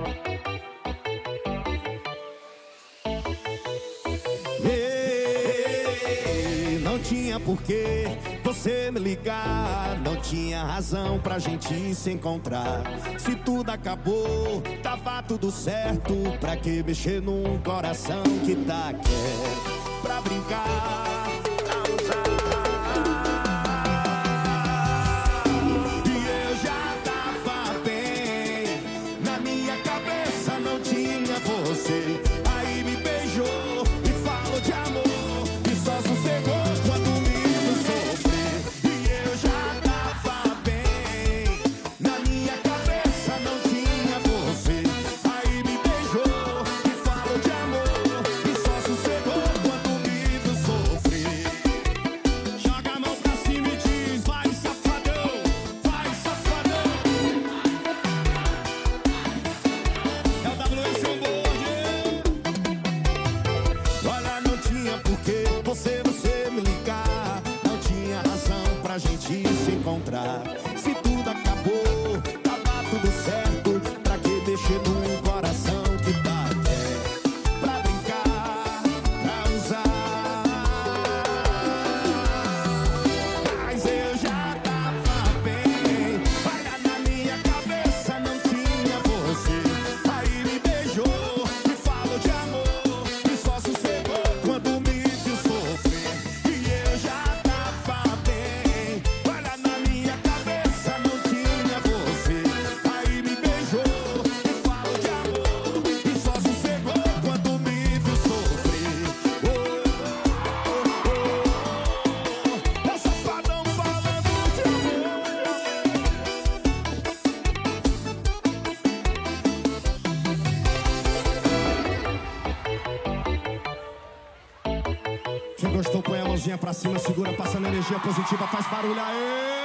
Não tinha porquê você me ligar, não tinha razão pra gente se encontrar. Se tudo acabou, tava tudo certo. Pra que mexer num coração que tá quieto? Pra brincar, pra usar. E eu já tava bem, na minha cabeça não tinha você. Aí me beijou e falou de amor, e só sossegou quando me viu sofrer. E eu já tava bem, na minha cabeça não tinha você. Aí me beijou e falou de amor, e só sossegou quando me viu sofrer. Joga a mão pra cima e diz: vai safadão, vai safadão. É o WS Onboard. Olha, não tinha porquê você me ligar, não tinha razão pra gente se encontrar. Se tudo acabou, tava tudo certo. Pra que mexer num coração que tá quieto? Pra brincar, pra usar. Mas eu já tava bem, olha, na minha cabeça não tinha você. Aí me beijou e falou de amor, e só sossegou quando me viu sofrer. E eu já tava bem, olha, na minha cabeça não tinha você. Aí me beijou e falou de amor, e só sossegou quando me viu sofrer. Oh, oh, oh, oh, o safadão falando de amor. Quem gostou põe a mãozinha pra cima, segura, passando energia positiva, faz barulho aí.